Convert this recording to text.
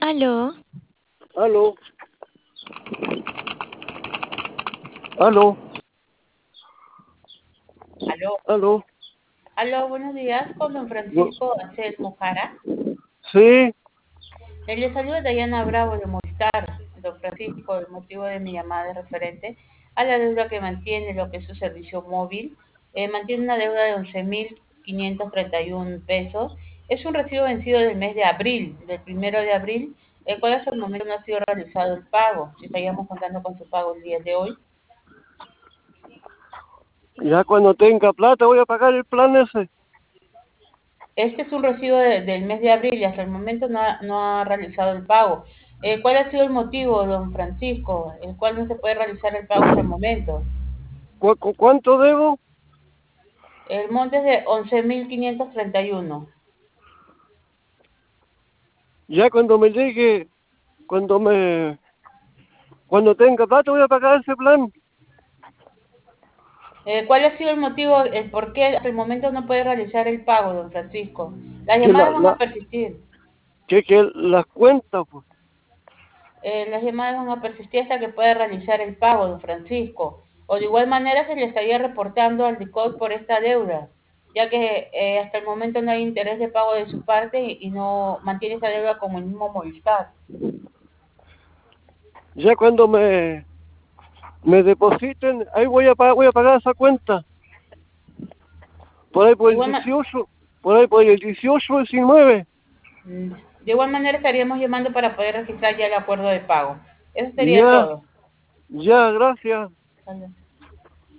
Aló, Aló, aló, Aló, aló. aló, buenos días, con don Bu- Francisco Anselmo Jara. Sí, Le saluda Dayana Bravo de Movistar. Don Francisco, el motivo de mi llamada es referente a la deuda que mantiene lo que es su servicio móvil. Mantiene una deuda de 11.531 pesos. Es un recibo vencido del mes de abril, del 1 de abril, el cual hasta el momento no ha sido realizado el pago. Si estaríamos contando con su pago el día de hoy. ya cuando tenga plata voy a pagar el plan ese. Este es un recibo del mes de abril y hasta el momento no ha realizado el pago. ¿Cuál ha sido el motivo, don Francisco, el cual no se puede realizar el pago hasta el momento? ¿Cuánto debo? El monte es de 11.531. Ya cuando me llegue, cuando tenga plata voy a pagar ese plan. ¿Cuál ha sido el motivo, el por qué hasta el momento no puede realizar el pago, don Francisco? Las Que llamadas van a persistir. que las cuentas, pues. Las llamadas van a persistir hasta que pueda realizar el pago, don Francisco. O de igual manera se le estaría reportando al DICOT por esta deuda, ya que hasta el momento no hay interés de pago de su parte y no mantiene esa deuda como el mismo Movistar. Ya cuando me depositen, ahí voy a pagar esa cuenta. Por ahí por De el igual, 18, por ahí por el 18, 19. de igual manera estaríamos llamando para poder registrar ya el acuerdo de pago. Eso sería Ya, todo. ya, gracias. Vale.